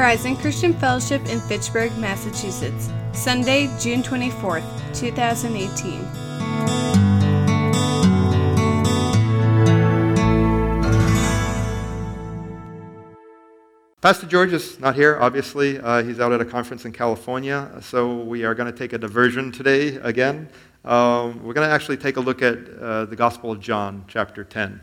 Horizon Christian Fellowship in Fitchburg, Massachusetts. Sunday, June 24th, 2018. Pastor George is not here, obviously. He's out at a conference in California, so we are going to take a diversion today again. We're going to actually take a look at the Gospel of John, chapter 10.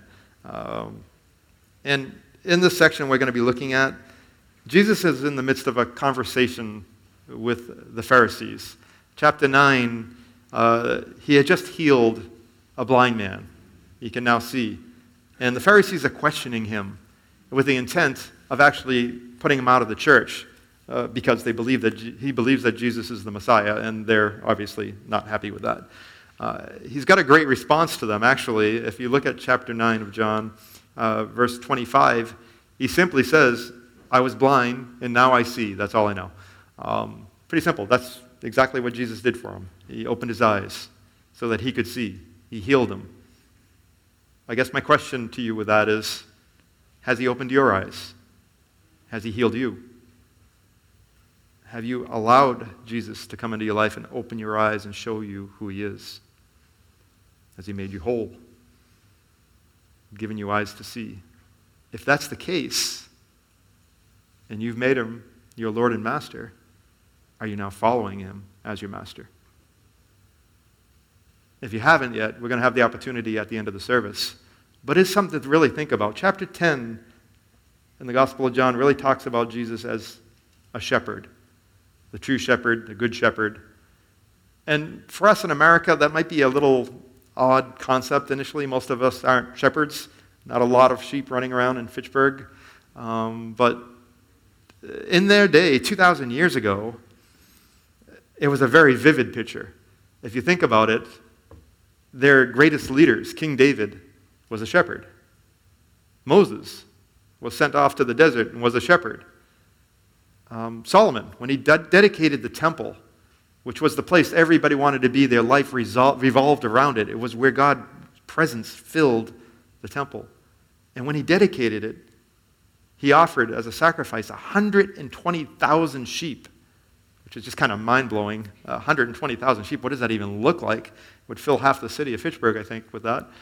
And in this section we're going to be looking at, Jesus is in the midst of a conversation with the Pharisees. Chapter 9, he had just healed a blind man. He can now see. And the Pharisees are questioning him with the intent of actually putting him out of the church because they believe that he believes that Jesus is the Messiah, and they're obviously not happy with that. He's got a great response to them, actually. If you look at chapter 9 of John, verse 25, he simply says, I was blind, and now I see. That's all I know. Pretty simple. That's exactly what Jesus did for him. He opened his eyes so that he could see. He healed him. I guess my question to you with that is, has he opened your eyes? Has he healed you? Have you allowed Jesus to come into your life and open your eyes and show you who he is? Has he made you whole? Given you eyes to see? If that's the case, and you've made him your Lord and Master, are you now following him as your Master? If you haven't yet, we're going to have the opportunity at the end of the service. But it's something to really think about. Chapter 10 in the Gospel of John really talks about Jesus as a shepherd, the true shepherd, the good shepherd. And for us in America, that might be a little odd concept initially. Most of us aren't shepherds. Not a lot of sheep running around in Fitchburg. But in their day, 2,000 years ago, it was a very vivid picture. If you think about it, their greatest leaders, King David, was a shepherd. Moses was sent off to the desert and was a shepherd. Solomon, when he dedicated the temple, which was the place everybody wanted to be, their life revolved around it. It was where God's presence filled the temple. And when he dedicated it, he offered as a sacrifice 120,000 sheep, which is just kind of mind-blowing. 120,000 sheep, what does that even look like? It would fill half the city of Fitchburg, I think, with that.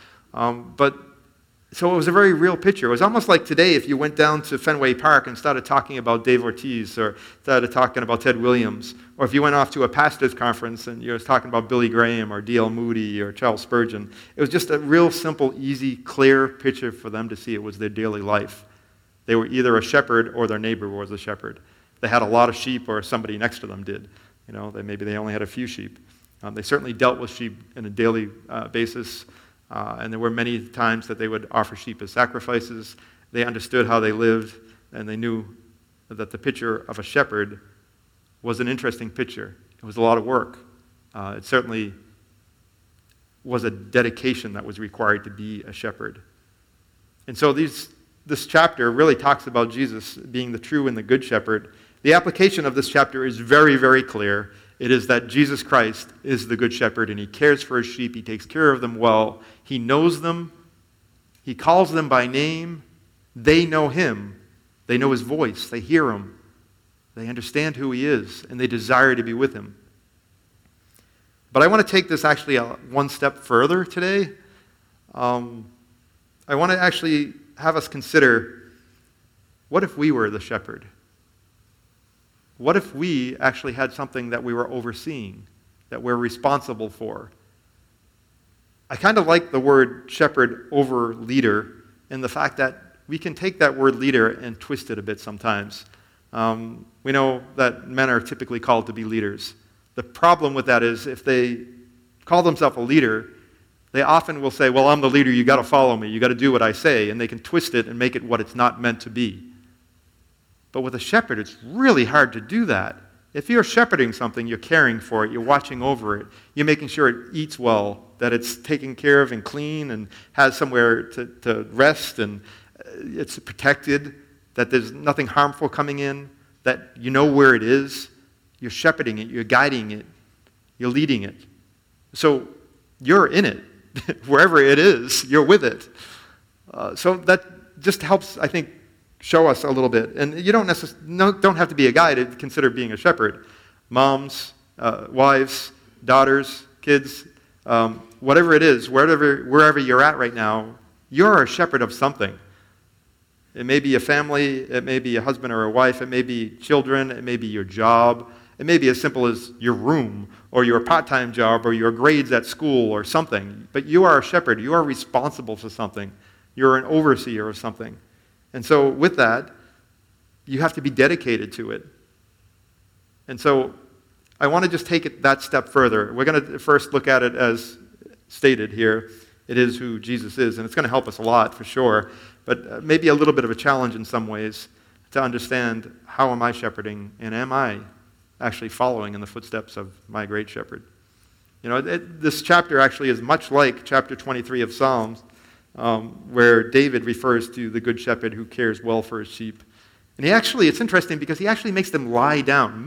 So it was a very real picture. It was almost like today if you went down to Fenway Park and started talking about Dave Ortiz or started talking about Ted Williams, or if you went off to a pastor's conference and you were talking about Billy Graham or D.L. Moody or Charles Spurgeon. It was just a real simple, easy, clear picture for them to see. It was their daily life. They were either a shepherd or their neighbor was a shepherd. They had a lot of sheep or somebody next to them did. Maybe they only had a few sheep. They certainly dealt with sheep on a daily basis. And there were many times that they would offer sheep as sacrifices. They understood how they lived, and they knew that the picture of a shepherd was an interesting picture. It was a lot of work. It certainly was a dedication that was required to be a shepherd. And so this chapter really talks about Jesus being the true and the good shepherd. The application of this chapter is very, very clear. It is that Jesus Christ is the good shepherd, and he cares for his sheep. He takes care of them well. He knows them. He calls them by name. They know him. They know his voice. They hear him. They understand who he is, and they desire to be with him. But I want to take this actually one step further today. I want to actually have us consider, what if we were the shepherd? What if we actually had something that we were overseeing, that we're responsible for? I kind of like the word shepherd over leader in the fact that we can take that word leader and twist it a bit sometimes. We know that men are typically called to be leaders. The problem with that is if they call themselves a leader, they often will say, well, I'm the leader, you got to follow me, you got to do what I say, and they can twist it and make it what it's not meant to be. But with a shepherd, it's really hard to do that. If you're shepherding something, you're caring for it, you're watching over it, you're making sure it eats well, that it's taken care of and clean and has somewhere to rest and it's protected, that there's nothing harmful coming in, that you know where it is. You're shepherding it, you're guiding it, you're leading it. So you're in it. Wherever it is, you're with it. So that just helps, I think, show us a little bit. And you don't have to be a guy to consider being a shepherd. Moms, wives, daughters, kids, whatever it is, wherever you're at right now, you're a shepherd of something. It may be a family, it may be a husband or a wife, it may be children, it may be your job, it may be as simple as your room or your part-time job or your grades at school or something. But you are a shepherd. You are responsible for something. You're an overseer of something. And so with that, you have to be dedicated to it. And so I want to just take it that step further. We're going to first look at it as stated here. It is who Jesus is, and it's going to help us a lot for sure, but maybe a little bit of a challenge in some ways to understand how am I shepherding, and am I actually following in the footsteps of my great shepherd? This chapter actually is much like chapter 23 of Psalms, where David refers to the good shepherd who cares well for his sheep. And it's interesting because he actually makes them lie down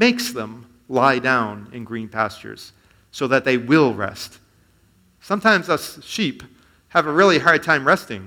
in green pastures so that they will rest. Sometimes us sheep have a really hard time resting.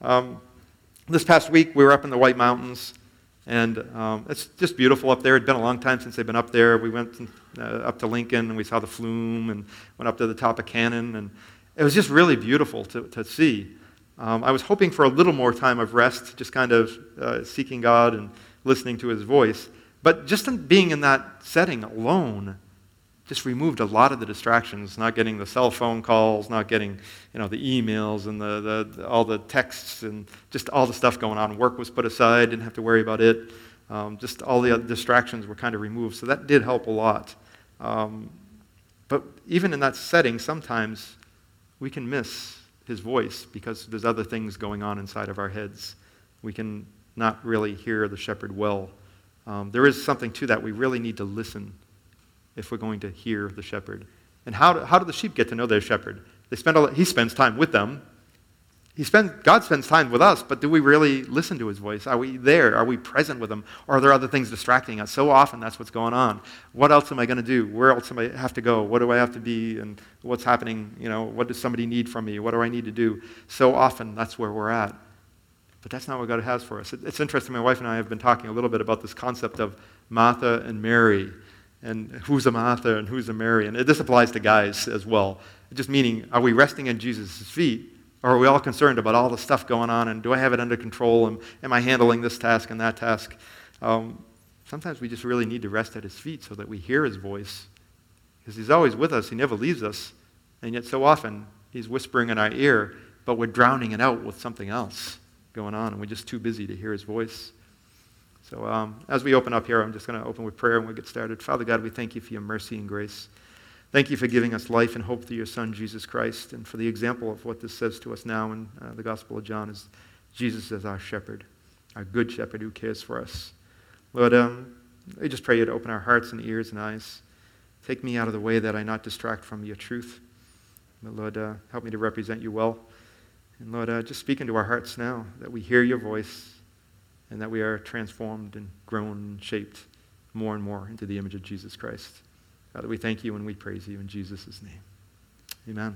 This past week, we were up in the White Mountains, and it's just beautiful up there. It had been a long time since they've been up there. We went up to Lincoln, and we saw the flume, and went up to the top of Cannon, and it was just really beautiful to see. I was hoping for a little more time of rest, just kind of seeking God and listening to his voice. But just being in that setting alone just removed a lot of the distractions, not getting the cell phone calls, not getting the emails and all the texts and just all the stuff going on. Work was put aside, didn't have to worry about it. Just all the other distractions were kind of removed, so that did help a lot. But even in that setting, sometimes we can miss his voice because there's other things going on inside of our heads. We can not really hear the shepherd well. There is something to that. We really need to listen if we're going to hear the shepherd. And how do the sheep get to know their shepherd? He spends time with them. God spends time with us, but do we really listen to his voice? Are we there? Are we present with him? Or are there other things distracting us? So often that's what's going on. What else am I going to do? Where else am I have to go? What do I have to be? And what's happening? What does somebody need from me? What do I need to do? So often that's where we're at. But that's not what God has for us. It's interesting. My wife and I have been talking a little bit about this concept of Martha and Mary, and who's a Martha and who's a Mary. And this applies to guys as well. Just meaning, are we resting at Jesus' feet, or are we all concerned about all the stuff going on, and do I have it under control, and am I handling this task and that task? Sometimes we just really need to rest at his feet so that we hear his voice, because he's always with us. He never leaves us. And yet so often, he's whispering in our ear, but we're drowning it out with something else going on, and we're just too busy to hear his voice. So as we open up here, I'm just going to open with prayer and we'll get started. Father God, we thank you for your mercy and grace. Thank you for giving us life and hope through your Son, Jesus Christ, and for the example of what this says to us now in the Gospel of John is Jesus as our shepherd, our good shepherd who cares for us. Lord, I just pray you to open our hearts and ears and eyes. Take me out of the way that I not distract from your truth. But Lord, help me to represent you well. And Lord, just speak into our hearts now, that we hear your voice, and that we are transformed and grown and shaped more and more into the image of Jesus Christ. Father, we thank you and we praise you in Jesus' name. Amen.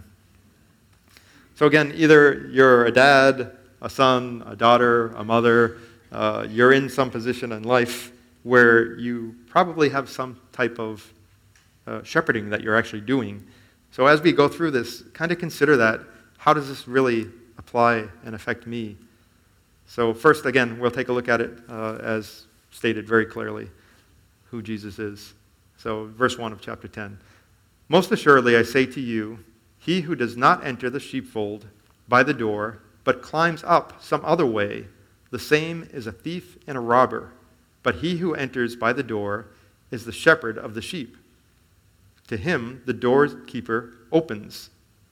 So again, either you're a dad, a son, a daughter, a mother, you're in some position in life where you probably have some type of shepherding that you're actually doing. So as we go through this, kind of consider that. How does this really apply and affect me? So first, again, we'll take a look at it as stated very clearly, who Jesus is. So verse 1 of chapter 10. Most assuredly, I say to you, he who does not enter the sheepfold by the door, but climbs up some other way, the same is a thief and a robber. But he who enters by the door is the shepherd of the sheep. To him the doorkeeper opens,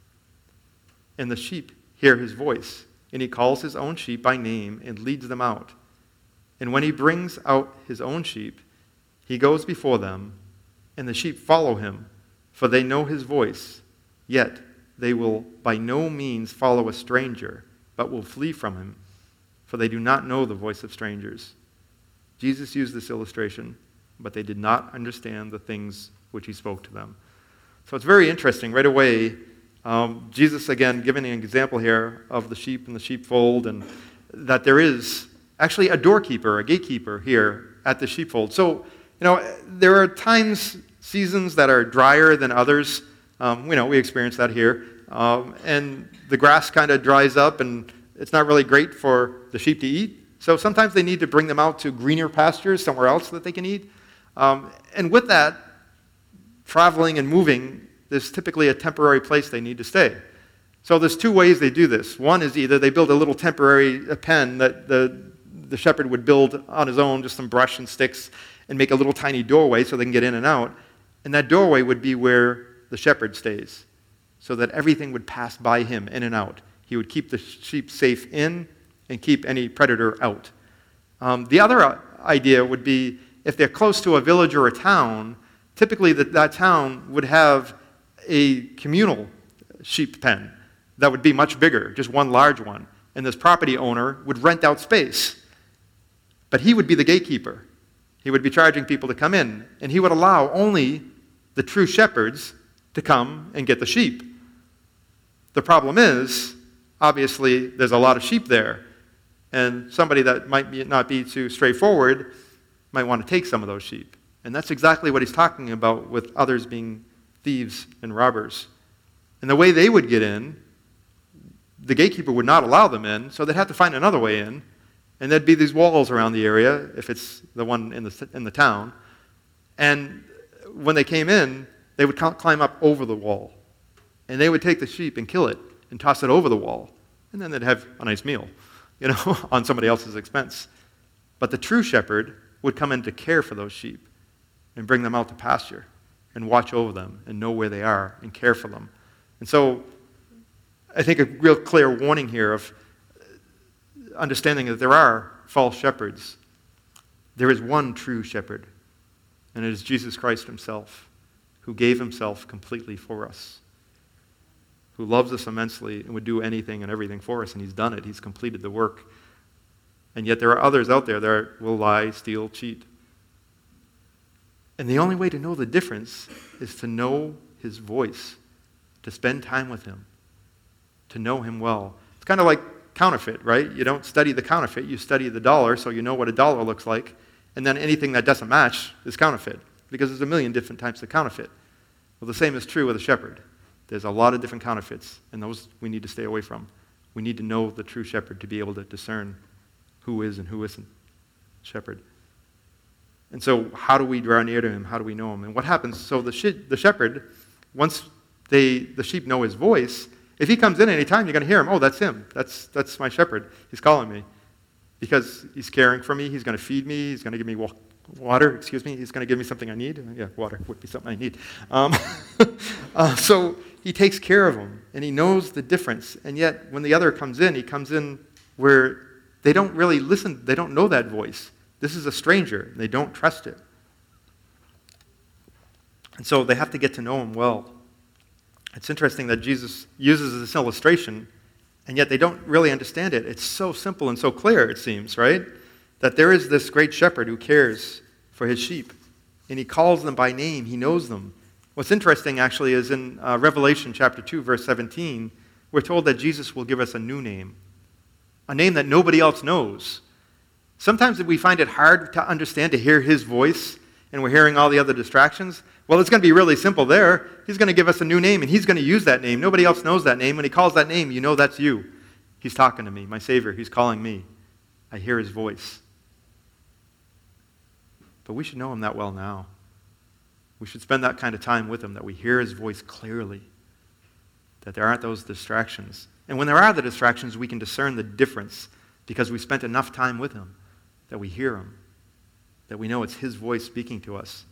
and the sheep hear his voice. And he calls his own sheep by name and leads them out. And when he brings out his own sheep, he goes before them, and the sheep follow him, for they know his voice. Yet they will by no means follow a stranger, but will flee from him, for they do not know the voice of strangers. Jesus used this illustration, but they did not understand the things which he spoke to them. So it's very interesting. Right away, Jesus, again, giving an example here of the sheep and the sheepfold, and that there is actually a doorkeeper, a gatekeeper here at the sheepfold. So, there are times, seasons that are drier than others. We experience that here. And the grass kind of dries up, and it's not really great for the sheep to eat. So sometimes they need to bring them out to greener pastures somewhere else that they can eat. And with that, traveling and moving, there's typically a temporary place they need to stay. So there's two ways they do this. One is either they build a little temporary pen that the shepherd would build on his own, just some brush and sticks, and make a little tiny doorway so they can get in and out. And that doorway would be where the shepherd stays, so that everything would pass by him in and out. He would keep the sheep safe in and keep any predator out. The other idea would be if they're close to a village or a town, typically that town would have a communal sheep pen that would be much bigger, just one large one. And this property owner would rent out space. But he would be the gatekeeper. He would be charging people to come in, and he would allow only the true shepherds to come and get the sheep. The problem is, obviously, there's a lot of sheep there, and somebody that might not be too straightforward might want to take some of those sheep. And that's exactly what he's talking about with others being thieves and robbers. And the way they would get in, the gatekeeper would not allow them in, so they'd have to find another way in. And there'd be these walls around the area, if it's the one in the town. And when they came in, they would climb up over the wall. And they would take the sheep and kill it and toss it over the wall. And then they'd have a nice meal, on somebody else's expense. But the true shepherd would come in to care for those sheep and bring them out to pasture and watch over them and know where they are and care for them. And so I think a real clear warning here of understanding that there are false shepherds. There is one true shepherd, and it is Jesus Christ himself, who gave himself completely for us, who loves us immensely and would do anything and everything for us, and he's done it. He's completed the work. And yet there are others out there that will lie, steal, cheat. And the only way to know the difference is to know his voice, to spend time with him, to know him well. It's kind of like counterfeit, right? You don't study the counterfeit, you study the dollar, so you know what a dollar looks like, and then anything that doesn't match is counterfeit, because there's a million different types of counterfeit. Well, the same is true with a shepherd. There's a lot of different counterfeits, and those we need to stay away from. We need to know the true shepherd to be able to discern who is and who isn't shepherd. And so how do we draw near to him? How do we know him? And what happens? So the shepherd, once the sheep know his voice, if he comes in any time, you're going to hear him. Oh, that's him. That's my shepherd. He's calling me because he's caring for me. He's going to feed me. He's going to give me water. He's going to give me something I need. Yeah, water would be something I need. So he takes care of him, and he knows the difference. And yet, when the other comes in, he comes in where they don't really listen. They don't know that voice. This is a stranger. They don't trust it. And so they have to get to know him well. It's interesting that Jesus uses this illustration, and yet they don't really understand it. It's so simple and so clear, it seems, right? That there is this great shepherd who cares for his sheep, and he calls them by name. He knows them. What's interesting, actually, is in Revelation chapter 2, verse 17, we're told that Jesus will give us a new name, a name that nobody else knows. Sometimes we find it hard to understand, to hear his voice, and we're hearing all the other distractions. Well, it's going to be really simple there. He's going to give us a new name, and he's going to use that name. Nobody else knows that name. When he calls that name, you know that's you. He's talking to me, my Savior. He's calling me. I hear his voice. But we should know him that well now. We should spend that kind of time with him, that we hear his voice clearly, that there aren't those distractions. And when there are the distractions, we can discern the difference because we spent enough time with him, that we hear him, that we know it's his voice speaking to us.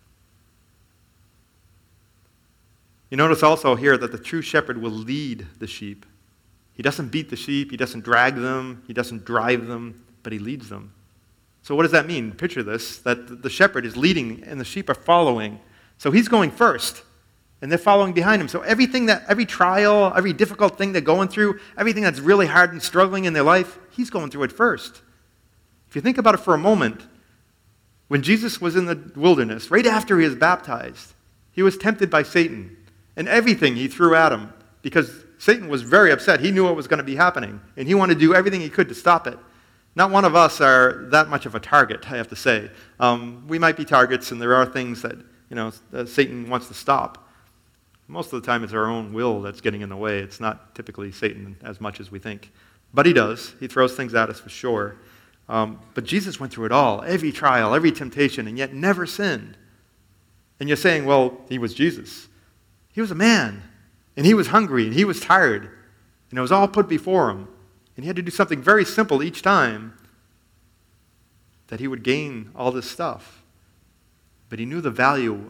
You notice also here that the true shepherd will lead the sheep. He doesn't beat the sheep, he doesn't drag them, he doesn't drive them, but he leads them. So what does that mean? Picture this, that the shepherd is leading and the sheep are following. So he's going first, and they're following behind him. So every trial, every difficult thing they're going through, everything that's really hard and struggling in their life, he's going through it first. If you think about it for a moment, when Jesus was in the wilderness, right after he was baptized, he was tempted by Satan, and everything he threw at him, because Satan was very upset. He knew what was going to be happening, and he wanted to do everything he could to stop it. Not one of us are that much of a target, I have to say. We might be targets, and there are things that Satan wants to stop. Most of the time, it's our own will that's getting in the way. It's not typically Satan as much as we think. But he does. He throws things at us for sure. But Jesus went through it all, every trial, every temptation, and yet never sinned. And you're saying, well, he was Jesus. He was a man, and he was hungry, and he was tired, and it was all put before him. And he had to do something very simple each time that he would gain all this stuff. But he knew the value,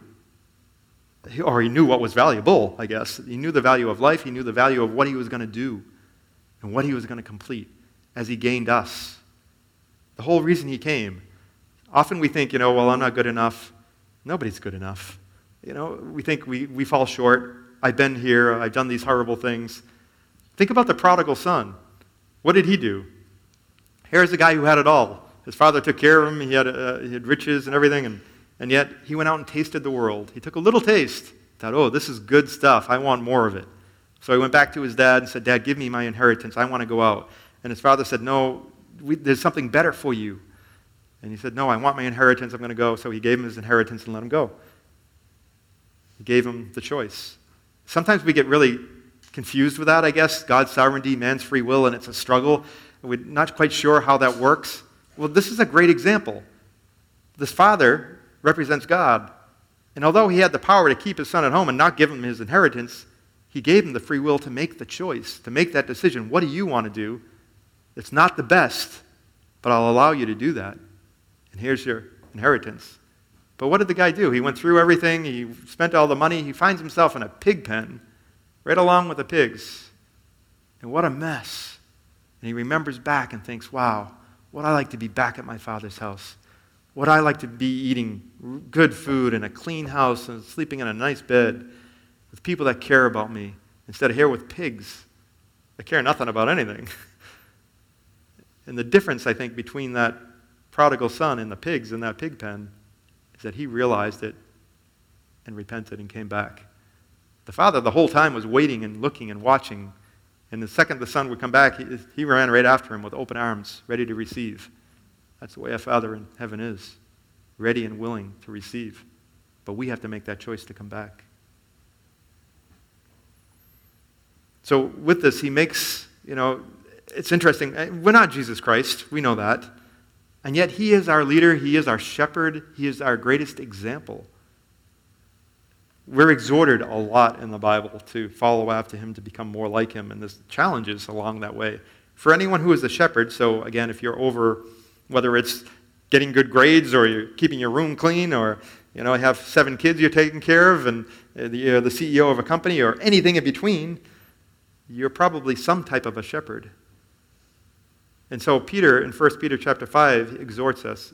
or he knew what was valuable, I guess. He knew the value of life. He knew the value of what he was going to do and what he was going to complete as he gained us. The whole reason he came. Often we think, well, I'm not good enough. Nobody's good enough. We think we fall short. I've been here. I've done these horrible things. Think about the prodigal son. What did he do? Here's a guy who had it all. His father took care of him. He had riches and everything, and yet he went out and tasted the world. He took a little taste, thought, oh, this is good stuff. I want more of it. So he went back to his dad and said, Dad, give me my inheritance. I want to go out. And his father said, no, there's something better for you. And he said, no, I want my inheritance. I'm going to go. So he gave him his inheritance and let him go. He gave him the choice. Sometimes we get really confused with that, I guess. God's sovereignty, man's free will, and it's a struggle. We're not quite sure how that works. Well, this is a great example. This father represents God. And although he had the power to keep his son at home and not give him his inheritance, he gave him the free will to make the choice, to make that decision. What do you want to do? It's not the best, but I'll allow you to do that. And here's your inheritance. But what did the guy do? He went through everything. He spent all the money. He finds himself in a pig pen, right along with the pigs. And what a mess. And he remembers back and thinks, wow, would I like to be back at my father's house? Would I like to be eating good food in a clean house and sleeping in a nice bed with people that care about me instead of here with pigs that care nothing about anything? And the difference, I think, between that prodigal son and the pigs in that pig pen is that he realized it and repented and came back. The father the whole time was waiting and looking and watching. And the second the son would come back, he ran right after him with open arms, ready to receive. That's the way a father in heaven is, ready and willing to receive. But we have to make that choice to come back. So with this, he makes, it's interesting. We're not Jesus Christ. We know that. And yet he is our leader. He is our shepherd. He is our greatest example. We're exhorted a lot in the Bible to follow after him, to become more like him, and there's challenges along that way. For anyone who is a shepherd, so again, if you're over, whether it's getting good grades or you're keeping your room clean or, have 7 kids you're taking care of and you're the CEO of a company or anything in between, you're probably some type of a shepherd. And so Peter, in 1 Peter chapter 5, exhorts us.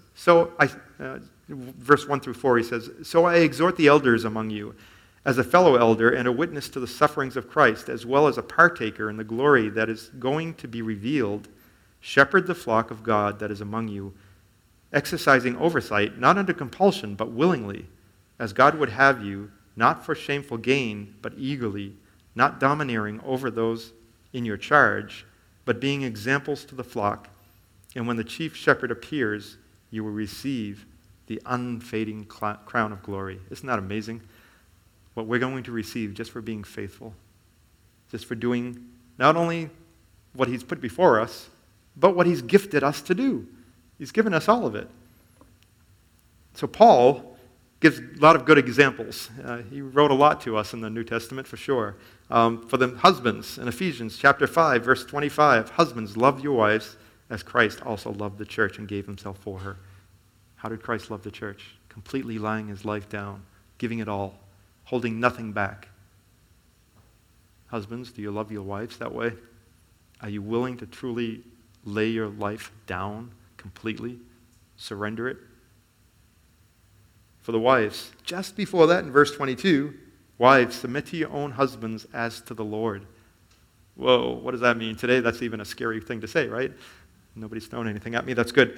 Verse 1 through 4, he says, So I exhort the elders among you, as a fellow elder and a witness to the sufferings of Christ, as well as a partaker in the glory that is going to be revealed, shepherd the flock of God that is among you, exercising oversight, not under compulsion, but willingly, as God would have you, not for shameful gain, but eagerly, not domineering over those in your charge, but being examples to the flock. And when the chief shepherd appears, you will receive the unfading crown of glory. Isn't that amazing? What we're going to receive just for being faithful, just for doing not only what he's put before us, but what he's gifted us to do. He's given us all of it. So Paul gives a lot of good examples. He wrote a lot to us in the New Testament for sure. For the husbands, in Ephesians chapter 5, verse 25, husbands, love your wives as Christ also loved the church and gave himself for her. How did Christ love the church? Completely laying his life down, giving it all, holding nothing back. Husbands, do you love your wives that way? Are you willing to truly lay your life down completely? Surrender it? For the wives, just before that in verse 22, wives, submit to your own husbands as to the Lord. Whoa, what does that mean? Today, that's even a scary thing to say, right? Nobody's thrown anything at me. That's good.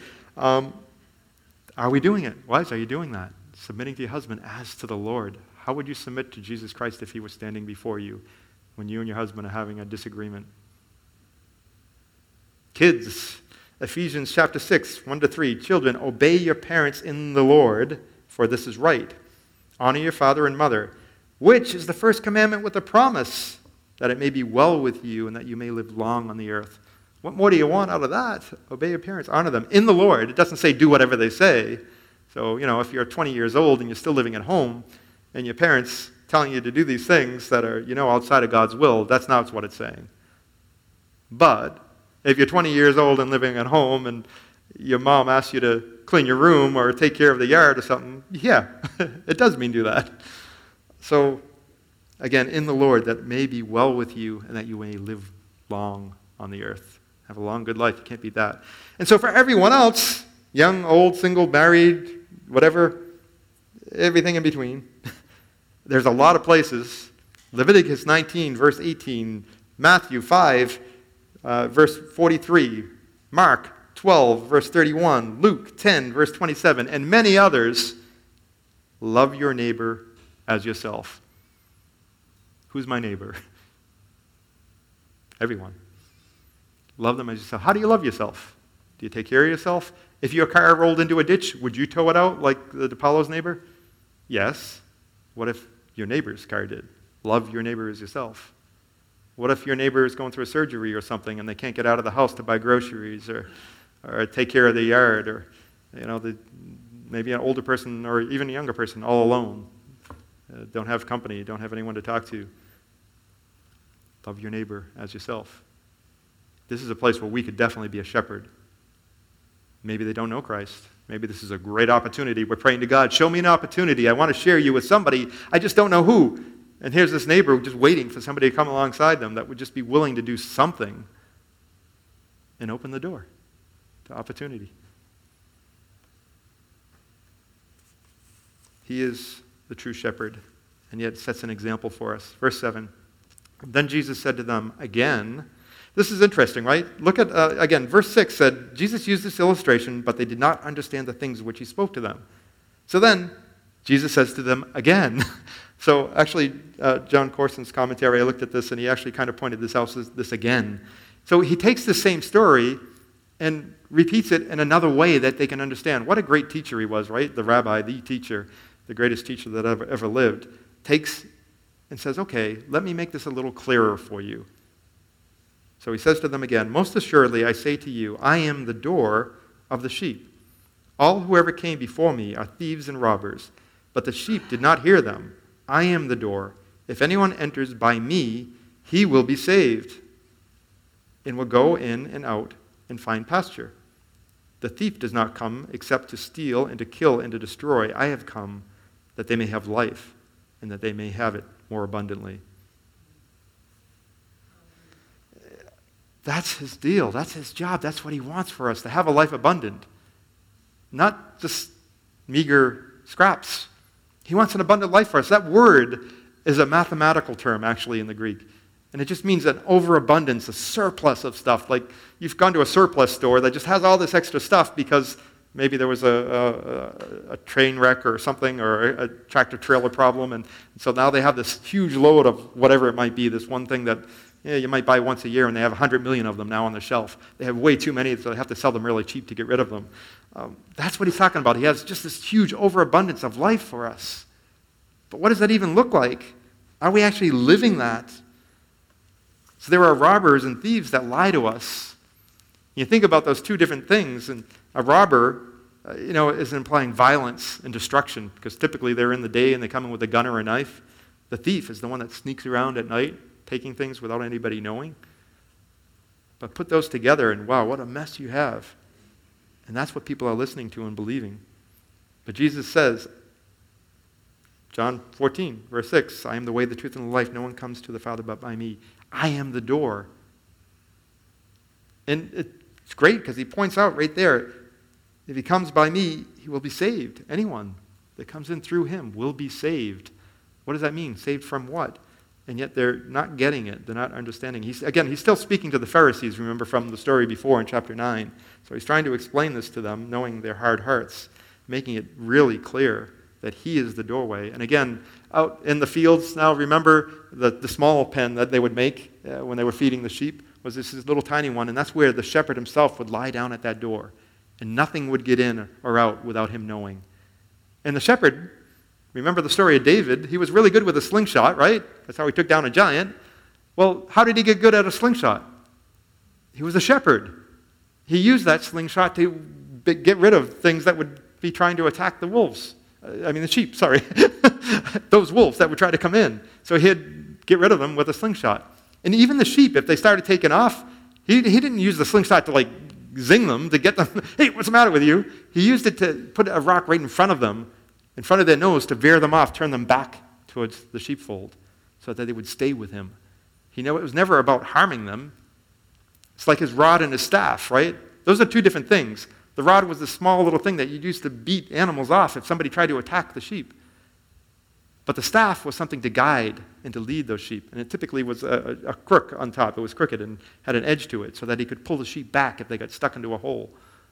Are we doing it? Wives, are you doing that? Submitting to your husband as to the Lord. How would you submit to Jesus Christ if he was standing before you when you and your husband are having a disagreement? Kids, Ephesians chapter 6, 1-3. Children, obey your parents in the Lord, for this is right. Honor your father and mother, which is the first commandment with a promise, that it may be well with you and that you may live long on the earth. What more do you want out of that? Obey your parents, honor them in the Lord. It doesn't say do whatever they say. So, if you're 20 years old and you're still living at home and your parents telling you to do these things that are, outside of God's will, that's not what it's saying. But if you're 20 years old and living at home and your mom asks you to clean your room or take care of the yard or something, yeah, it does mean do that. So, again, in the Lord, that may be well with you and that you may live long on the earth. Have a long, good life. You can't beat that. And so for everyone else, young, old, single, married, whatever, everything in between, there's a lot of places. Leviticus 19, verse 18, Matthew 5, verse 43, Mark 12, verse 31, Luke 10, verse 27, and many others. Love your neighbor as yourself. Who's my neighbor? Everyone. Love them as yourself. How do you love yourself? Do you take care of yourself? If your car rolled into a ditch, would you tow it out like the DePaulo's neighbor? Yes. What if your neighbor's car did? Love your neighbor as yourself. What if your neighbor is going through a surgery or something and they can't get out of the house to buy groceries or take care of the yard, or maybe an older person or even a younger person all alone, don't have company, don't have anyone to talk to. Love your neighbor as yourself. This is a place where we could definitely be a shepherd. Maybe they don't know Christ. Maybe this is a great opportunity. We're praying to God, show me an opportunity. I want to share you with somebody. I just don't know who. And here's this neighbor just waiting for somebody to come alongside them that would just be willing to do something and open the door to opportunity. He is the true shepherd, and yet sets an example for us. Verse 7. Then Jesus said to them again. This is interesting, right? Look at, again, verse 6 said, Jesus used this illustration, but they did not understand the things which he spoke to them. So then, Jesus says to them again. So actually, John Corson's commentary, I looked at this, and he actually kind of pointed this out, says this again. So he takes the same story and repeats it in another way that they can understand. What a great teacher he was, right? The rabbi, the teacher, the greatest teacher that ever lived, takes and says, okay, let me make this a little clearer for you. So he says to them again, most assuredly I say to you, I am the door of the sheep. All who ever came before me are thieves and robbers, but the sheep did not hear them. I am the door. If anyone enters by me, he will be saved, and will go in and out and find pasture. The thief does not come except to steal and to kill and to destroy. I have come that they may have life, and that they may have it more abundantly. That's his deal. That's his job. That's what he wants for us, to have a life abundant. Not just meager scraps. He wants an abundant life for us. That word is a mathematical term, actually, in the Greek. And it just means an overabundance, a surplus of stuff. Like you've gone to a surplus store that just has all this extra stuff because maybe there was a train wreck or something, or a tractor-trailer problem. And so now they have this huge load of whatever it might be, this one thing that you might buy once a year, and they have 100 million of them now on the shelf. They have way too many, so they have to sell them really cheap to get rid of them. That's what he's talking about. He has just this huge overabundance of life for us. But what does that even look like? Are we actually living that? So there are robbers and thieves that lie to us. You think about those two different things, and a robber, is implying violence and destruction, because typically they're in the day and they come in with a gun or a knife. The thief is the one that sneaks around at night, taking things without anybody knowing. But put those together and wow, what a mess you have. And that's what people are listening to and believing. But Jesus says, John 14, verse 6, I am the way, the truth, and the life. No one comes to the Father but by me. I am the door. And it's great because he points out right there, if he comes by me, he will be saved. Anyone that comes in through him will be saved. What does that mean? Saved from what? And yet they're not getting it. They're not understanding. He's still speaking to the Pharisees, remember, from the story before in chapter 9. So he's trying to explain this to them, knowing their hard hearts, making it really clear that he is the doorway. And again, out in the fields now, remember the small pen that they would make when they were feeding the sheep? was this little tiny one, and that's where the shepherd himself would lie down at that door, and nothing would get in or out without him knowing. And the shepherd, remember the story of David, he was really good with a slingshot, right? That's how he took down a giant. Well, how did he get good at a slingshot? He was a shepherd. He used that slingshot to get rid of things that would be trying to attack the wolves. The sheep, sorry. Those wolves that would try to come in. So he'd get rid of them with a slingshot. And even the sheep, if they started taking off, he didn't use the slingshot to zing them, to get them, hey, what's the matter with you? He used it to put a rock right in front of them, in front of their nose, to veer them off, turn them back towards the sheepfold, so that they would stay with him. It was never about harming them. It's like his rod and his staff, right? Those are two different things. The rod was the small little thing that you used to beat animals off if somebody tried to attack the sheep. But the staff was something to guide and to lead those sheep. And it typically was a crook on top. It was crooked and had an edge to it so that he could pull the sheep back if they got stuck into a hole.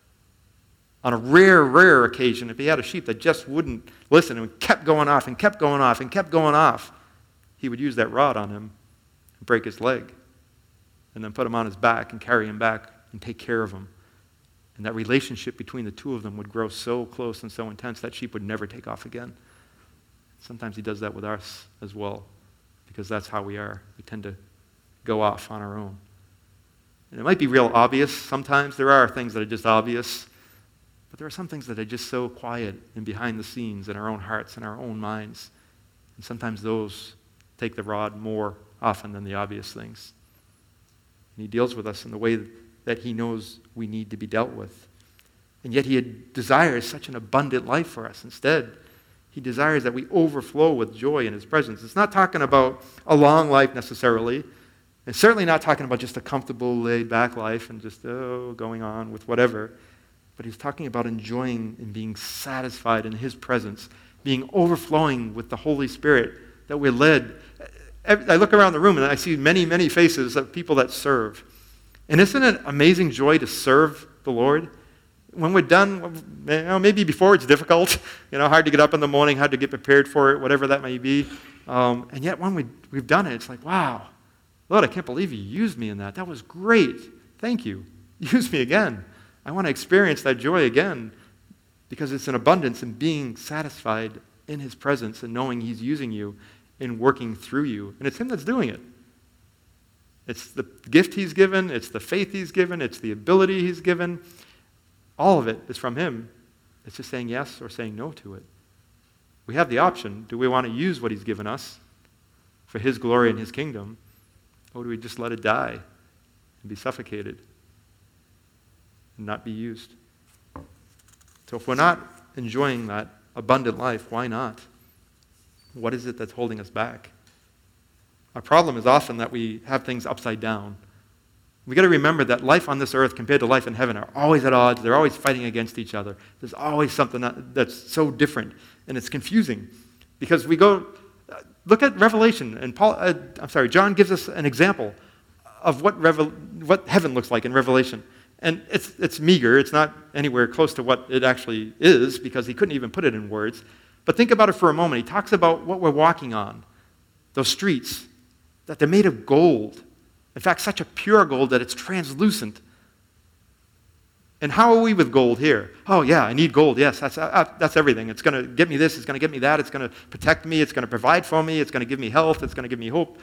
On a rare occasion, if he had a sheep that just wouldn't listen and kept going off and kept going off and kept going off, he would use that rod on him and break his leg and then put him on his back and carry him back and take care of him. And that relationship between the two of them would grow so close and so intense that sheep would never take off again. Sometimes he does that with us as well, because that's how we are. We tend to go off on our own. And it might be real obvious. Sometimes there are things that are just obvious, but there are some things that are just so quiet and behind the scenes in our own hearts and our own minds. And sometimes those take the rod more often than the obvious things. And he deals with us in the way that he knows we need to be dealt with. And yet he desires such an abundant life for us instead. He desires that we overflow with joy in his presence. It's not talking about a long life necessarily. It's certainly not talking about just a comfortable, laid-back life and just, going on with whatever. But he's talking about enjoying and being satisfied in his presence, being overflowing with the Holy Spirit, that we're led. I look around the room and I see many, many faces of people that serve. And isn't it amazing joy to serve the Lord? When we're done, maybe before it's difficult, hard to get up in the morning, hard to get prepared for it, whatever that may be. And yet when we've done it, it's like, wow, Lord, I can't believe you used me in that. That was great. Thank you. Use me again. I want to experience that joy again because it's an abundance in being satisfied in his presence and knowing he's using you and working through you. And it's him that's doing it. It's the gift he's given. It's the faith he's given. It's the ability he's given. All of it is from him. It's just saying yes or saying no to it. We have the option. Do we want to use what he's given us for his glory and his kingdom? Or do we just let it die and be suffocated and not be used? So if we're not enjoying that abundant life, why not? What is it that's holding us back? Our problem is often that we have things upside down. We've got to remember that life on this earth compared to life in heaven are always at odds. They're always fighting against each other. There's always something that's so different, and it's confusing. Because we go, look at Revelation, and John gives us an example of what heaven looks like in Revelation. And it's meager. It's not anywhere close to what it actually is, because he couldn't even put it in words. But think about it for a moment. He talks about what we're walking on, those streets, that they're made of gold. In fact, such a pure gold that it's translucent. And how are we with gold here? Oh, yeah, I need gold. Yes, that's everything. It's going to get me this. It's going to get me that. It's going to protect me. It's going to provide for me. It's going to give me health. It's going to give me hope.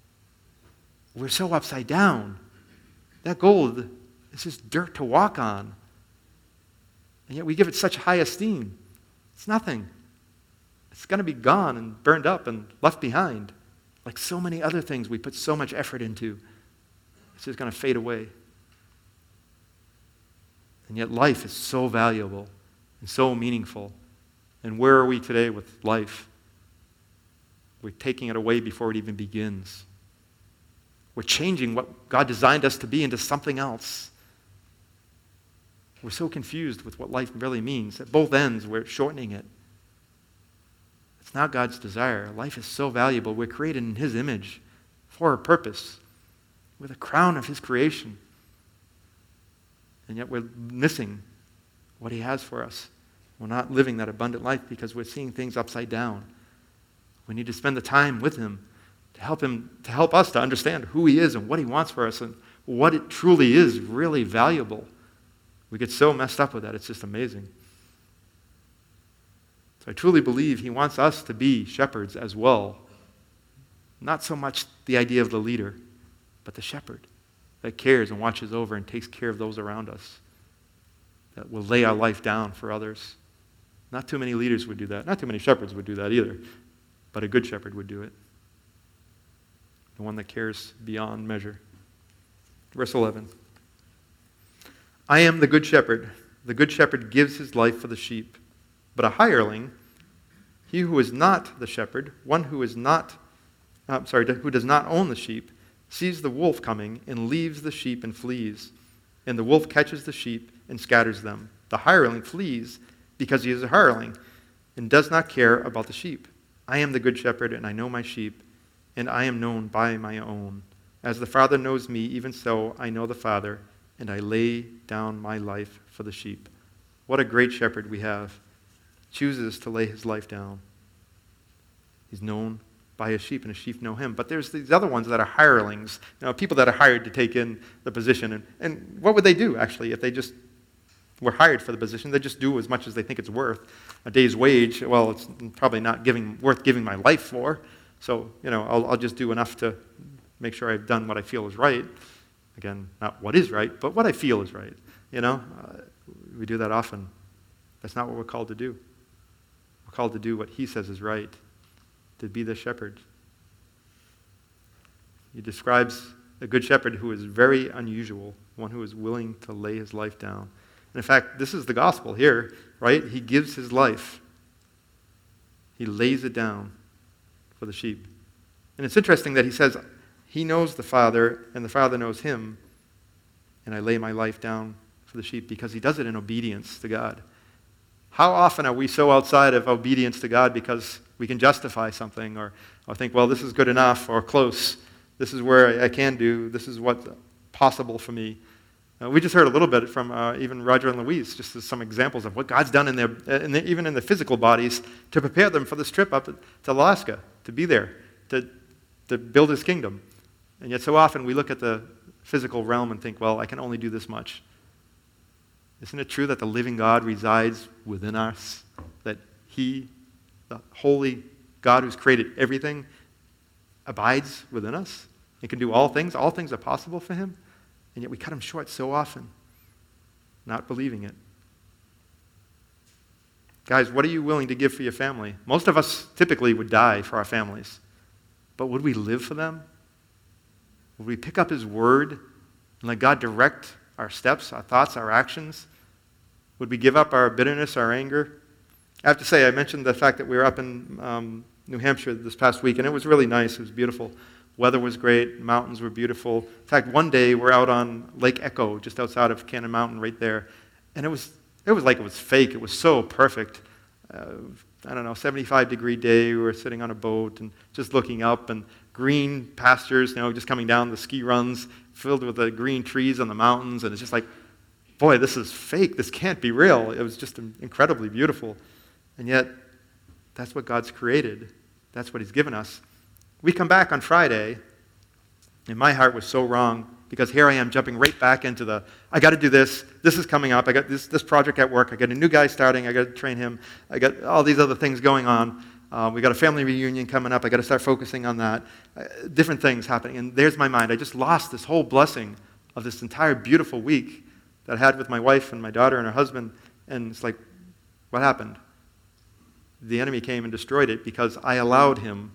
We're so upside down. That gold is just dirt to walk on. And yet we give it such high esteem. It's nothing. It's going to be gone and burned up and left behind. Like so many other things we put so much effort into. It's just going to fade away. And yet life is so valuable and so meaningful. And where are we today with life? We're taking it away before it even begins. We're changing what God designed us to be into something else. We're so confused with what life really means. At both ends, we're shortening it. It's not God's desire. Life is so valuable. We're created in his image for a purpose. We're the crown of his creation. And yet we're missing what he has for us. We're not living that abundant life because we're seeing things upside down. We need to spend the time with him to help us to understand who he is and what he wants for us and what it truly is really valuable. We get so messed up with that. It's just amazing. So I truly believe he wants us to be shepherds as well. Not so much the idea of the leader, but the shepherd that cares and watches over and takes care of those around us, that will lay our life down for others. Not too many leaders would do that. Not too many shepherds would do that either, but a good shepherd would do it. The one that cares beyond measure. Verse 11. I am the good shepherd. The good shepherd gives his life for the sheep. But a hireling, he who is not the shepherd, one who is not, who does not own the sheep, sees the wolf coming and leaves the sheep and flees. And the wolf catches the sheep and scatters them. The hireling flees because he is a hireling and does not care about the sheep. I am the good shepherd, and I know my sheep, and I am known by my own. As the Father knows me, even so I know the Father, and I lay down my life for the sheep. What a great shepherd we have. Chooses to lay his life down. He's known by his sheep, and his sheep know him. But there's these other ones that are hirelings, people that are hired to take in the position. And what would they do, actually, if they just were hired for the position? They just do as much as they think it's worth. A day's wage, well, it's probably not worth giving my life for. So, I'll just do enough to make sure I've done what I feel is right. Again, not what is right, but what I feel is right. We do that often. That's not what we're called to do. We're called to do what he says is right, to be the shepherd. He describes a good shepherd who is very unusual, one who is willing to lay his life down. And in fact, this is the gospel here, right? He gives his life. He lays it down for the sheep. And it's interesting that he says, he knows the Father, and the Father knows him, and I lay my life down for the sheep, because he does it in obedience to God. How often are we so outside of obedience to God because we can justify something or think, well, this is good enough or close. This is where I can do. This is what's possible for me. We just heard a little bit from even Roger and Louise, just as some examples of what God's done even in their physical bodies to prepare them for this trip up to Alaska, to be there, to build his kingdom. And yet so often we look at the physical realm and think, well, I can only do this much. Isn't it true that the living God resides within us? That he, the holy God who's created everything, abides within us and can do all things? All things are possible for him. And yet we cut him short so often, not believing it. Guys, what are you willing to give for your family? Most of us typically would die for our families. But would we live for them? Would we pick up his word and let God direct our steps, our thoughts, our actions? Would we give up our bitterness, our anger? I have to say, I mentioned the fact that we were up in New Hampshire this past week, and it was really nice. It was beautiful. Weather was great. Mountains were beautiful. In fact, one day we're out on Lake Echo, just outside of Cannon Mountain right there, and it was like it was fake. It was so perfect. 75-degree day. We were sitting on a boat and just looking up, and green pastures, just coming down the ski runs, filled with the green trees on the mountains, and it's just like, boy, this is fake. This can't be real. It was just incredibly beautiful. And yet, that's what God's created. That's what he's given us. We come back on Friday, and my heart was so wrong, because here I am jumping right back into I got to do this. This is coming up. I got this project at work. I got a new guy starting. I got to train him. I got all these other things going on. We got a family reunion coming up. I got to start focusing on that. Different things happening. And there's my mind. I just lost this whole blessing of this entire beautiful week that I had with my wife and my daughter and her husband. And it's like, what happened? The enemy came and destroyed it because I allowed him,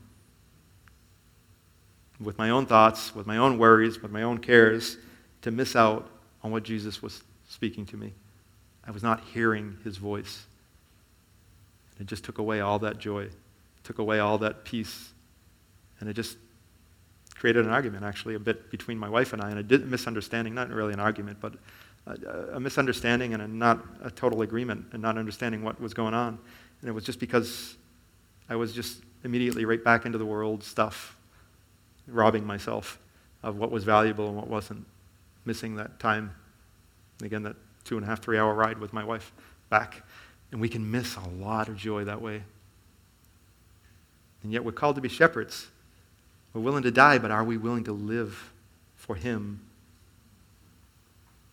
with my own thoughts, with my own worries, with my own cares, to miss out on what Jesus was speaking to me. I was not hearing his voice. It just took away all that joy, took away all that peace, and it just created an argument, actually, a bit between my wife and I, and a misunderstanding, not really an argument, but a misunderstanding and not a total agreement and not understanding what was going on. And it was just because I was just immediately right back into the world stuff, robbing myself of what was valuable and what wasn't, missing that time. And again, that 2.5, 3-hour ride with my wife back. And we can miss a lot of joy that way. And yet we're called to be shepherds. We're willing to die, but are we willing to live for him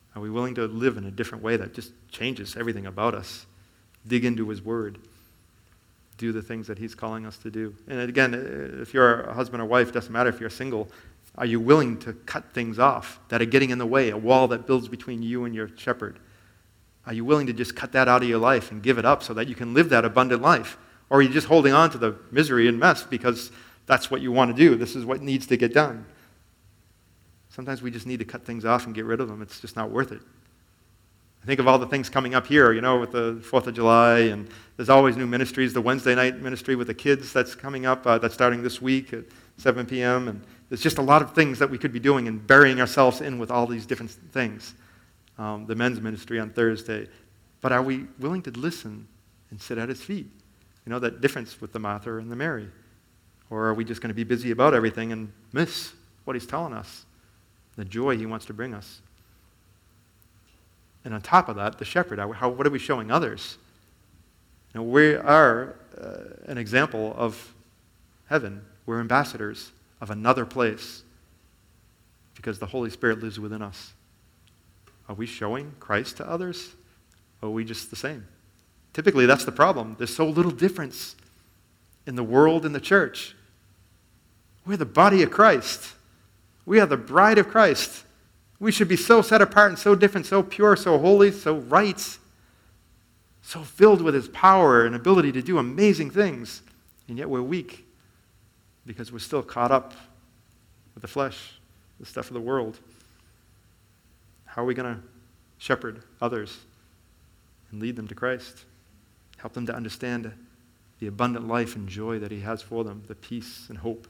Are we willing to live in a different way that just changes everything about us? Dig into his word. Do the things that he's calling us to do. And again, if you're a husband or wife, doesn't matter if you're single, are you willing to cut things off that are getting in the way, a wall that builds between you and your shepherd? Are you willing to just cut that out of your life and give it up so that you can live that abundant life? Or are you just holding on to the misery and mess because that's what you want to do? This is what needs to get done. Sometimes we just need to cut things off and get rid of them. It's just not worth it. I think of all the things coming up here, with the 4th of July, and there's always new ministries. The Wednesday night ministry with the kids that's coming up, that's starting this week at 7 p.m., and there's just a lot of things that we could be doing and burying ourselves in with all these different things. The men's ministry on Thursday. But are we willing to listen and sit at his feet? That difference with the Martha and the Mary. Or are we just going to be busy about everything and miss what he's telling us, the joy he wants to bring us? And on top of that, the shepherd, what are we showing others? We are an example of heaven. We're ambassadors of another place because the Holy Spirit lives within us. Are we showing Christ to others? Or are we just the same? Typically, that's the problem. There's so little difference in the world and the church. We're the body of Christ. We are the bride of Christ. We should be so set apart and so different, so pure, so holy, so right, so filled with his power and ability to do amazing things. And yet we're weak because we're still caught up with the flesh, the stuff of the world. How are we going to shepherd others and lead them to Christ? Help them to understand the abundant life and joy that he has for them, the peace and hope.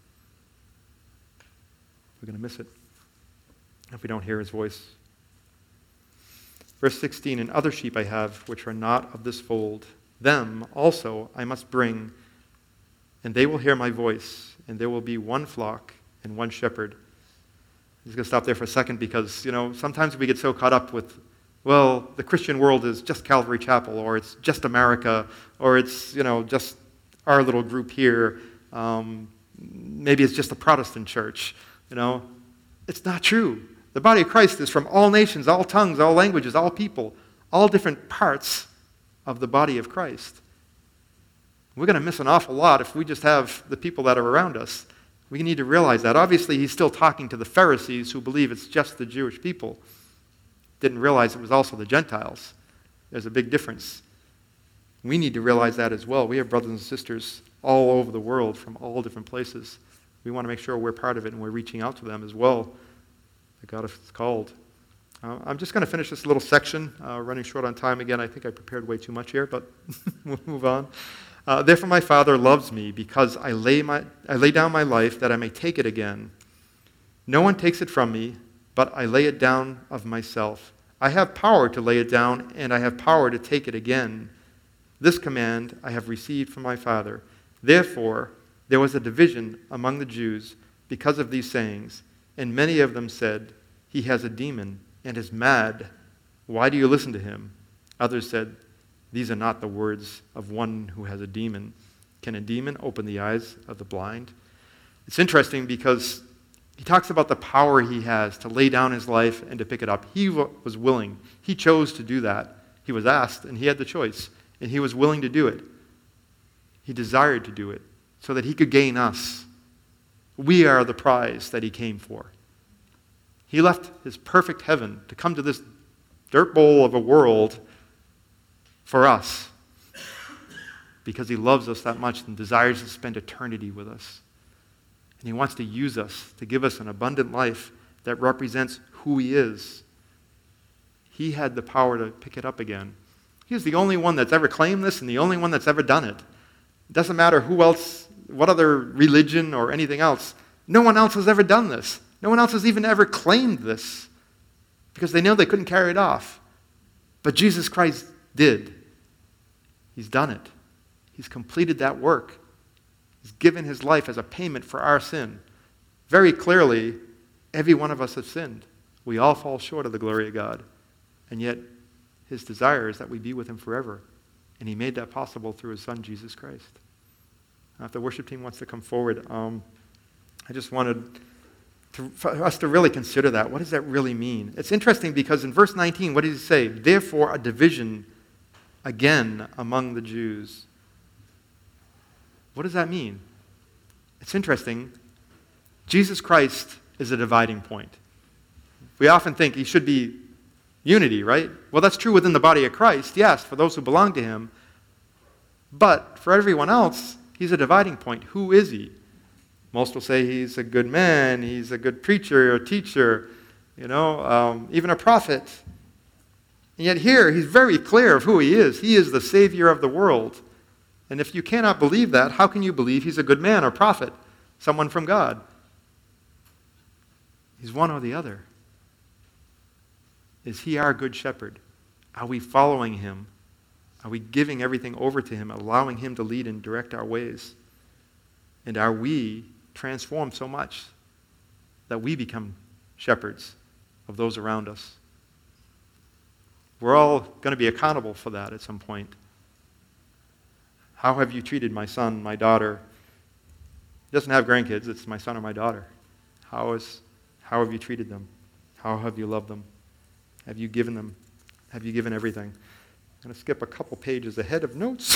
We're going to miss it if we don't hear his voice. Verse 16, and other sheep I have which are not of this fold. Them also I must bring, and they will hear my voice, and there will be one flock and one shepherd. I'm just going to stop there for a second because, sometimes we get so caught up with, the Christian world is just Calvary Chapel, or it's just America, or it's, just our little group here. Maybe it's just a Protestant church, It's not true. The body of Christ is from all nations, all tongues, all languages, all people, all different parts of the body of Christ. We're going to miss an awful lot if we just have the people that are around us. We need to realize that. Obviously, he's still talking to the Pharisees who believe it's just the Jewish people. Didn't realize it was also the Gentiles. There's a big difference. We need to realize that as well. We have brothers and sisters all over the world from all different places. We want to make sure we're part of it and we're reaching out to them as well that God has called. I'm just going to finish this little section, running short on time again. I think I prepared way too much here, but we'll move on. Therefore my Father loves me because I lay down my life that I may take it again. No one takes it from me, but I lay it down of myself. I have power to lay it down, and I have power to take it again. This command I have received from my Father. Therefore there was a division among the Jews because of these sayings, and many of them said, he has a demon and is mad. Why do you listen to him? Others said, these are not the words of one who has a demon. Can a demon open the eyes of the blind? It's interesting because he talks about the power he has to lay down his life and to pick it up. He was willing. He chose to do that. He was asked, and he had the choice, and he was willing to do it. He desired to do it so that he could gain us. We are the prize that he came for. He left his perfect heaven to come to this dirt bowl of a world for us because he loves us that much and desires to spend eternity with us. And he wants to use us to give us an abundant life that represents who he is. He had the power to pick it up again. He's the only one that's ever claimed this and the only one that's ever done it. It doesn't matter who else, what other religion or anything else. No one else has ever done this. No one else has even ever claimed this because they know they couldn't carry it off. But Jesus Christ did. He's done it. He's completed that work. He's given his life as a payment for our sin. Very clearly, every one of us has sinned. We all fall short of the glory of God. And yet, his desire is that we be with him forever. And he made that possible through his son, Jesus Christ. Now, if the worship team wants to come forward, I just wanted for us to really consider that. What does that really mean? It's interesting because in verse 19, what does he say? Therefore, a division again among the Jews. What does that mean? It's interesting. Jesus Christ is a dividing point. We often think he should be unity, right? Well, that's true within the body of Christ, yes, for those who belong to him. But for everyone else, he's a dividing point. Who is he? Most will say he's a good man, he's a good preacher or teacher, even a prophet. And yet here, he's very clear of who he is. He is the Savior of the world. And if you cannot believe that, how can you believe he's a good man or prophet, someone from God? He's one or the other. Is he our good shepherd? Are we following him? Are we giving everything over to him, allowing him to lead and direct our ways? And are we transformed so much that we become shepherds of those around us? We're all going to be accountable for that at some point. How have you treated my son, my daughter? He doesn't have grandkids, it's my son or my daughter. How have you treated them? How have you loved them? Have you given them? Have you given everything? I'm going to skip a couple pages ahead of notes.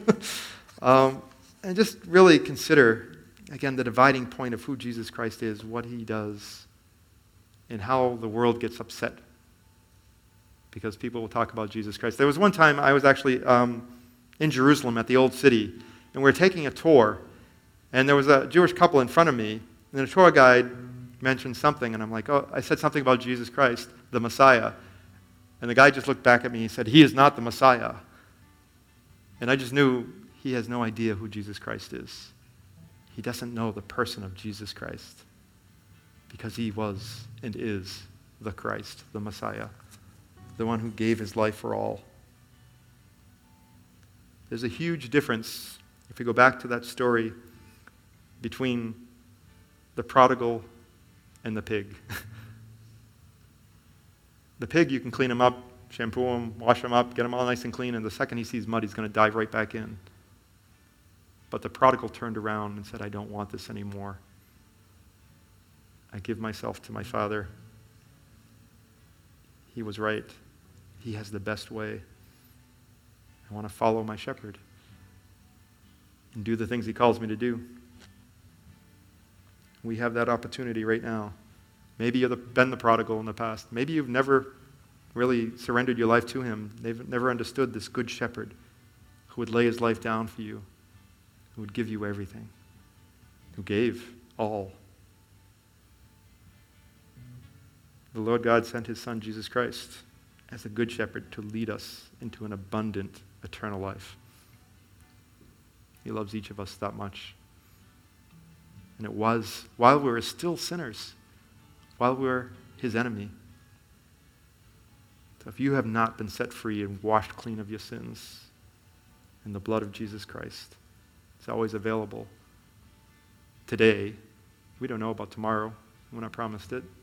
And just really consider, again, the dividing point of who Jesus Christ is, what he does, and how the world gets upset because people will talk about Jesus Christ. There was one time I was actually in Jerusalem at the Old City, and we were taking a tour, and there was a Jewish couple in front of me, and the tour guide mentioned something, and I'm like, oh, I said something about Jesus Christ, the Messiah. And the guy just looked back at me and he said, he is not the Messiah. And I just knew he has no idea who Jesus Christ is. He doesn't know the person of Jesus Christ because he was and is the Christ, the Messiah, the one who gave his life for all. There's a huge difference, if we go back to that story, between the prodigal and the pig. The pig, you can clean him up, shampoo him, wash him up, get him all nice and clean, and the second he sees mud, he's going to dive right back in. But the prodigal turned around and said, I don't want this anymore. I give myself to my Father. He was right. He has the best way. I want to follow my shepherd and do the things he calls me to do. We have that opportunity right now. Maybe you've been the prodigal in the past. Maybe you've never really surrendered your life to him. They've never understood this good shepherd who would lay his life down for you, who would give you everything, who gave all. The Lord God sent his Son, Jesus Christ, as a good shepherd to lead us into an abundant, eternal life. He loves each of us that much. And it was while we were still sinners, while we were his enemy. So if you have not been set free and washed clean of your sins in the blood of Jesus Christ, it's always available. Today, we don't know about tomorrow. We're not promised it.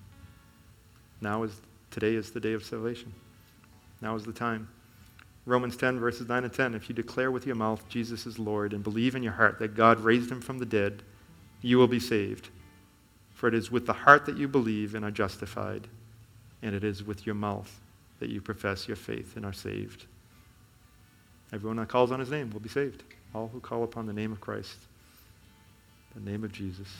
Today is the day of salvation. Now is the time. Romans 10, verses 9 and 10. If you declare with your mouth Jesus is Lord and believe in your heart that God raised him from the dead, you will be saved. For it is with the heart that you believe and are justified, and it is with your mouth that you profess your faith and are saved. Everyone that calls on his name will be saved. All who call upon the name of Christ, the name of Jesus.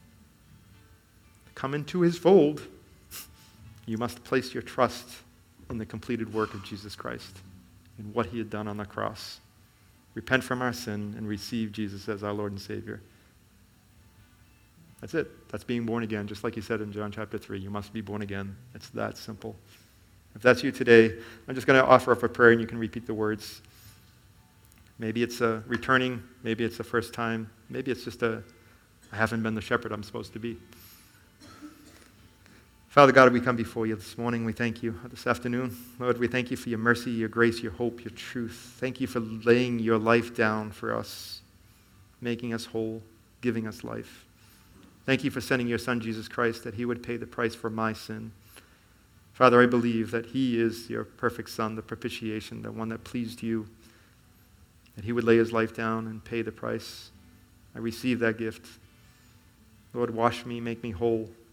Come into his fold. You must place your trust in the completed work of Jesus Christ and what he had done on the cross. Repent from our sin and receive Jesus as our Lord and Savior. That's it. That's being born again, just like he said in John chapter 3. You must be born again. It's that simple. If that's you today, I'm just going to offer up a prayer and you can repeat the words. Maybe it's a returning. Maybe it's the first time. Maybe it's just I haven't been the shepherd I'm supposed to be. Father God, we come before you this morning. We thank you this afternoon. Lord, we thank you for your mercy, your grace, your hope, your truth. Thank you for laying your life down for us, making us whole, giving us life. Thank you for sending your Son, Jesus Christ, that he would pay the price for my sin. Father, I believe that he is your perfect Son, the propitiation, the one that pleased you, that he would lay his life down and pay the price. I receive that gift. Lord, wash me, make me whole.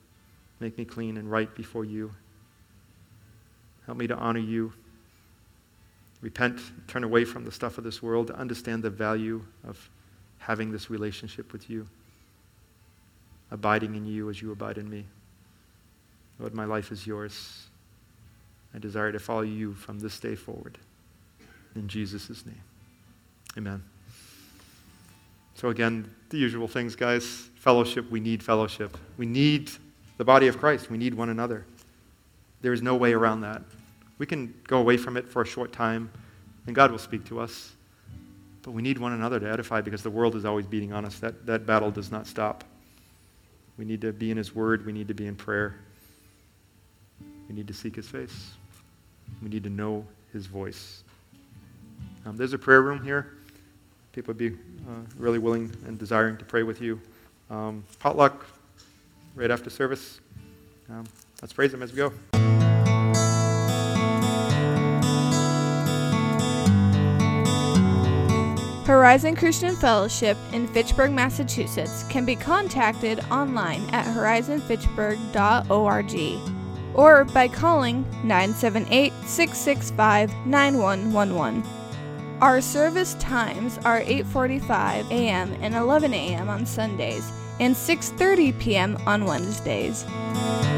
Make me clean and right before you. Help me to honor you. Repent, turn away from the stuff of this world, to understand the value of having this relationship with you, abiding in you as you abide in me. Lord, my life is yours. I desire to follow you from this day forward. In Jesus' name, amen. So again, the usual things, guys. Fellowship, we need fellowship. We need the body of Christ. We need one another. There is no way around that. We can go away from it for a short time, and God will speak to us. But we need one another to edify, because the world is always beating on us. That battle does not stop. We need to be in His Word. We need to be in prayer. We need to seek His face. We need to know His voice. There's a prayer room here. People would be really willing and desiring to pray with you. Potluck right after service. Let's praise Him as we go. Horizon Christian Fellowship in Fitchburg, Massachusetts can be contacted online at horizonfitchburg.org or by calling 978-665-9111. Our service times are 8:45 a.m. and 11 a.m. on Sundays and 6:30 p.m. on Wednesdays.